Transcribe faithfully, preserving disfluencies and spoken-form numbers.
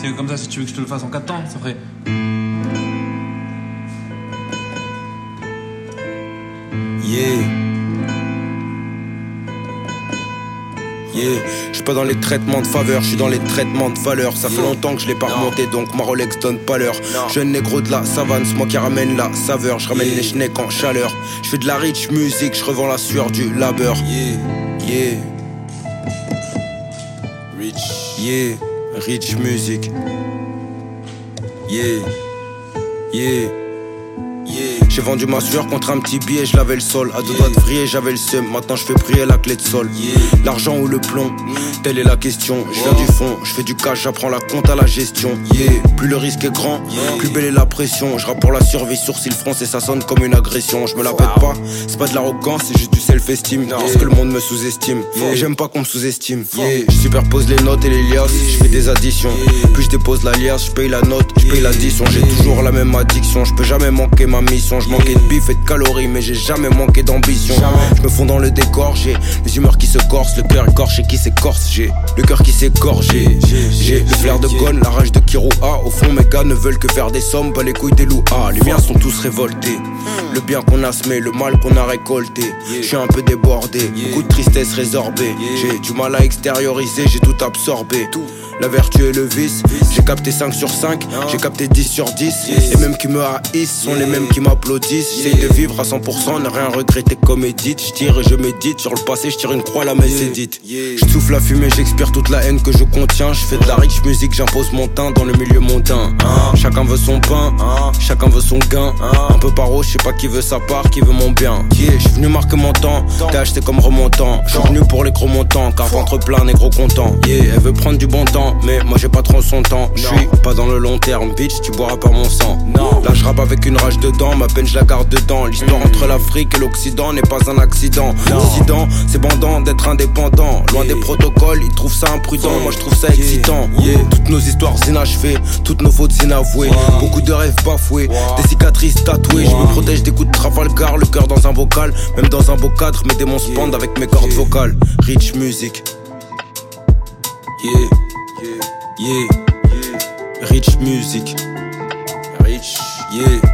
C'est comme ça, si tu veux que je te le fasse en quatre temps, ça ferait. Yeah. Yeah. Je suis pas dans les traitements de faveur, je suis dans les traitements de valeur. Ça fait longtemps que je l'ai pas remonté, donc ma Rolex donne pas l'heure. Jeune négro de la savane, c'est moi qui ramène la saveur. Je ramène les schnecks en chaleur. Je fais de la rich music, je revends la sueur du labeur. Yeah, yeah. Rich, yeah, rich music. Yeah, yeah. J'ai vendu ma sueur contre un petit billet, je lavais le sol. À deux doigts de vriller, j'avais le seum. Maintenant je fais briller la clé de sol. L'argent ou le plomb, telle est la question. Je viens du fond, je fais du cash, j'apprends la compte à la gestion. Yeah. Plus le risque est grand, plus belle est la pression. Je rappe pour la survie, sourcil froncé, ça sonne comme une agression. Je me la pète pas, c'est pas de l'arrogance, c'est juste du self-esteem. Parce que le monde me sous-estime, et j'aime pas qu'on me sous-estime. Yeah. Je superpose les notes et les liasses, je fais des additions. Plus je dépose la liasse, je paye la note, je paye l'addition. J'ai toujours la même addiction, je peux jamais manquer ma mission. Je manquais de bif et de calories, mais j'ai jamais manqué d'ambition. Je me fonds dans le décor, j'ai les humeurs qui se corsent, le cœur écorché qui s'écorce, j'ai le cœur qui s'égorge, j'ai j'ai le flair de Gon, la rage de Kiroa. Au fond, mes gars ne veulent que faire des sommes, pas les couilles des loups. Ah, les miens sont tous révoltés. Le bien qu'on a semé, le mal qu'on a récolté. Je suis un peu débordé, beaucoup de tristesse résorbée. J'ai du mal à extérioriser, j'ai tout absorbé. La vertu et le vice, j'ai capté cinq sur cinq, j'ai capté dix sur dix. Les mêmes qui me haïssent sont les mêmes qui m'applaudissent. J'essaye de vivre à cent pour cent, ne rien regretter comme Edith. Je tire et je médite, sur le passé je tire une croix, la messe est dite. Je souffle la fumée, j'expire toute la haine que je contiens. Je fais de la rich music, j'impose mon teint dans le milieu mondain. Chacun veut son pain, chacun veut son gain. Un peu paro, je sais pas qui veut sa part, qui veut mon bien. Je suis venu marquer mon temps, t'es acheté comme remontant. Je suis venu pour les gros montants, car ventre plein, négro content. Elle veut prendre du bon temps, mais moi j'ai pas trop son temps. Je suis pas dans le long terme, bitch, tu boiras pas mon sang. Là je rappe avec une rage dedans, ma peine je la garde dedans. L'histoire entre l'Afrique et l'Occident n'est pas un accident. Dissident, c'est bandant d'être indépendant. Loin des protocoles, ils trouvent ça imprudent, moi je trouve ça excitant. Toutes nos histoires inachevées, toutes nos fautes inavouées. Beaucoup de rêves bafoués, des cicatrices tatouées. Je me protège des coups de Trafalgar, le cœur dans un vocal. Même dans un beau cadre, mes démons se pendent avec mes cordes vocales. Rich music. Yeah. Yeah, rich music, rich, yeah.